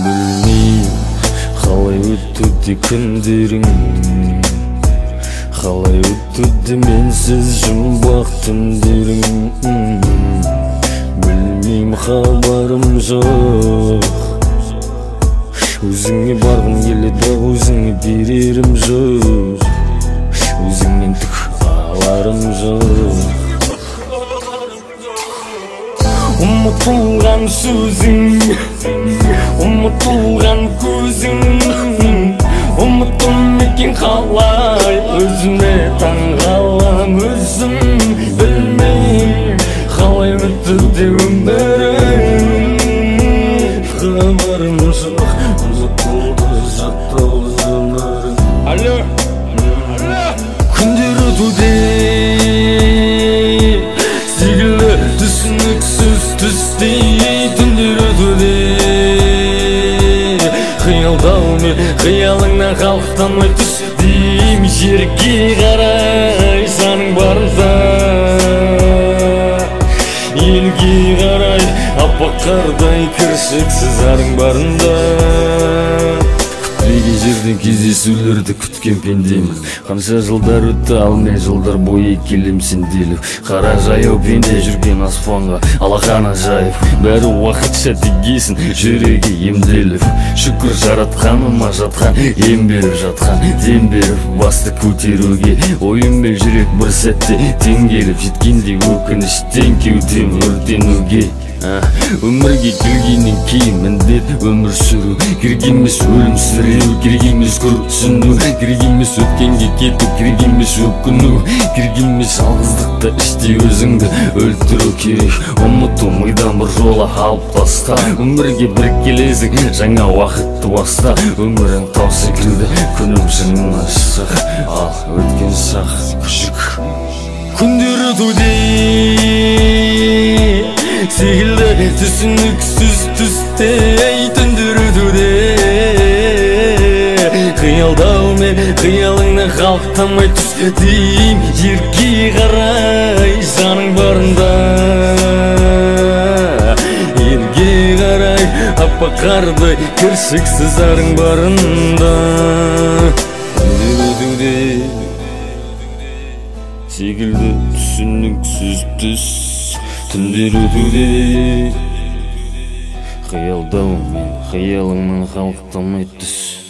Білмейм, қалай өтуде күндерің, қалай өтуде менсіз жұмбақ түндерің. Білмейм, хабарым жоқ, өзіңе барғым келеді, өзіңе берерім жоқ, өзіңнен түк аларым жоқ. Ұмытылған сөзің, ұмытылған көзің, ұмыттым екен қалай, өзіме таңғалам өзім. Білмейм, қалай өтуде өмірің, хабарым жоқ, ұмытылды жаттаулы өмірің. Күндер өтуде секілді түсініксіз түстей, түндер өтуде қиялдаумен қиялыңнан қалықтамай түс дейм. Жерге қарай саның барында, елге қарай аппақ қардай кіршіксіз арың барында. Күтпеген жерден кездесулерді күткен пендемін. Қанша жылдар өтті, ал мен жылдар бойы келем сенделіп. Қара жаяу пенде жүрген аспанға алақаны жайып, бәрі уақытша тегесін жүрегі емделіп. Шүкір жаратқаныма жатқан, ем беріп жатқан, дем беріп басты көтеруге. Ойыммен жүрек бір сәтте тең келіп жеткенде, өкініштен кеудем өртенуге. Өмірге келгеннен кейін міндет өмір сүру, керек емес өлімсіреу, керек емес күрсіну, керек емес өткенге кету, керек емес өкіну, керек емес жалғыздықта іште өзіңді өлтіру керек. Ұмыту мидан бір жола алып таста, өмірге бір келесің, жаңа уақытты баста. Өмірің тау секілді, күнім жынын ашық, ал өткен шақ күшік. Күндер өтуде секілді түсініксіз түстей, түндер өтуде қиялдаумен қиялыңнан қалықтамай түс дейм. Жерге қарай жаның барында, елге қарай аппақ қардай кіршіксіз арың барында. Күндер өтуде секілді түсініксіз түс, түндер өтуде қиялдаумен қиялыңнан қалықтамай түс.